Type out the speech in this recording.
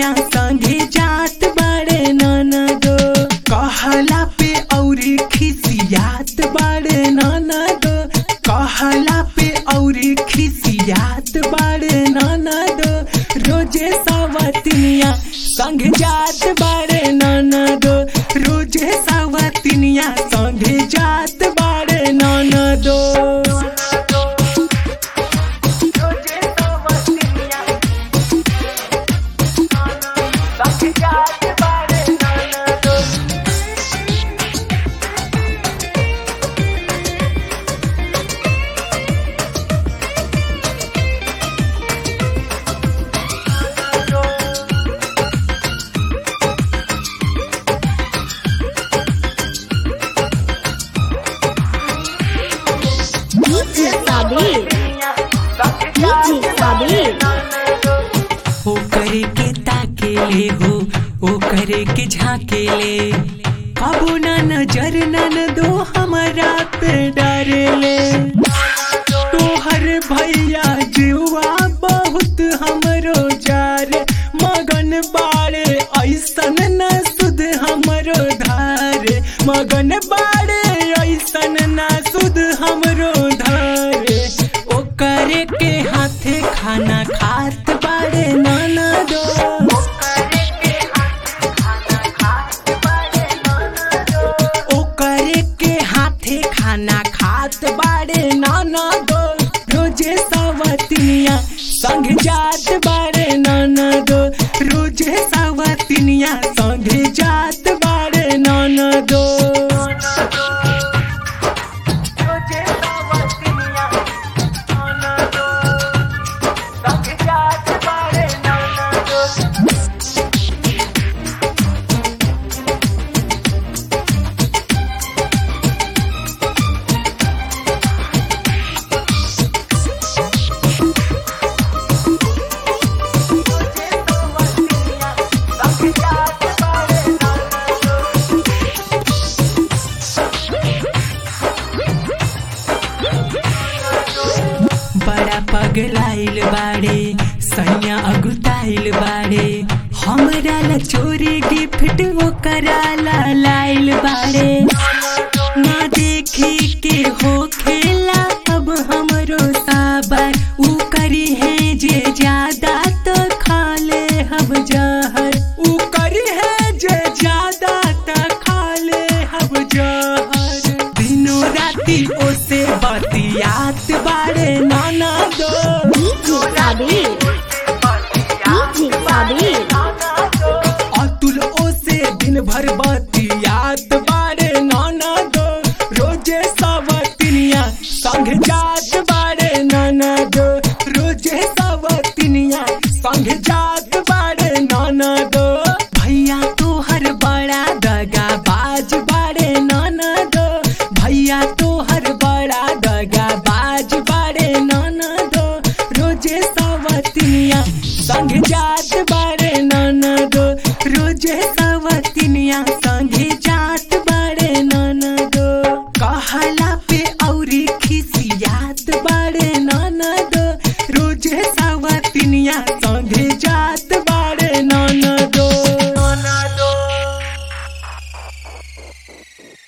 सवतिनिया संगे जात बाड़े ननदो। कहला पे औरी खिसियात बाड़े ननदो। कहला पे औरी खिसियात बाड़े ननदो। रोजे सवतिनिया संगे जात बाड़े ननदो। रोजे सवतिनिया संगे जात बाड़े ननदो। ओ करे के ताकेले हो, ओ करे के झाकेले। कबो ना नजर ननदो हमारा पे डारेले। तोहर भैया जुआ बहुत हमरो जार। मगन बाड़े ऐसन न सुध हमरो धार। मगन बाड़े ऐसन न सुध हमरो धार। ओ करे के हाथे खाना खात बाड़े ननदो। ओ करे के हाथे खाना खात बाड़े ननदो। रोजे सवतिनिया संग जात बाड़े ननदो। रोजे सवतिनिया संग जात बाड़े ननदो। बड़ा पगलाइल बाड़े सैया अगुताइल बाड़े। हमरा ला चोरी गिफ्ट ओकरा ला लाइल बाड़े। ना देखी के हो खेला अब हमरो साबर। ऊ करी है जे ज्यादा तो खा ले हम जहर। ऊ करी है जे ज्यादा तो खा ले हम जहर। दिनों राती ओसे बतियात बाड़े ननदो। अतुल ओसे दिन भर बतियात बाड़े ननदो। रोजे सवतिनिया संग जात बाड़े ननदो। रोजे सवतिनिया संग जात बाड़े ननदो। भैया तोहर बड़ा दगाबाज बाड़े ननदो। भैया तोहर बड़ा दगाबाज बाड़े ननदो। रोजे सवतिनिया संग जात बाड़े ननदो। रोजे सवतिनिया